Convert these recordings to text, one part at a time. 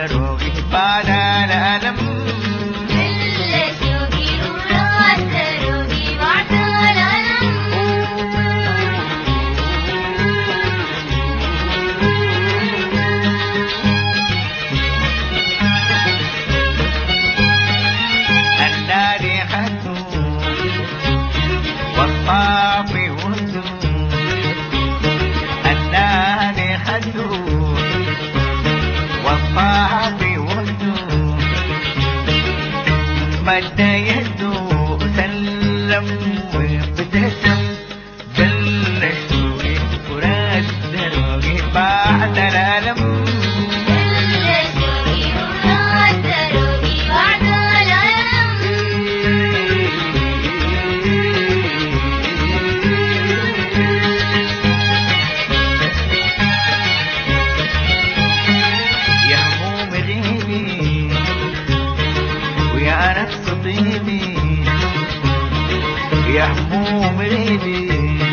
روحي بعد الألم والطافي وزن النادي خدو والطافي وزن مد يده سلم وابتسم بلشوا يفرد دروقي بعد الألم يا نفس طيبي يا هموم ريبي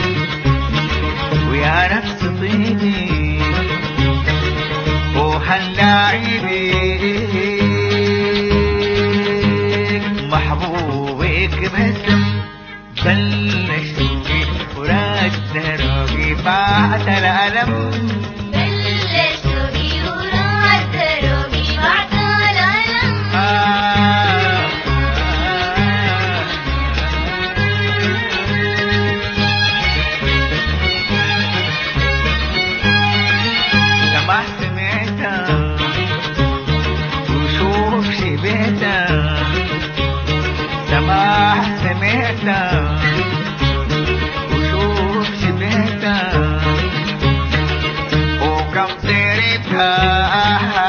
ويا نفس طيبي وهاللاعبي محبوبك باسم بلشوا يفرد دروقي بعد الألم سماح سمعتا وشوف شبهتا وكم سيرتها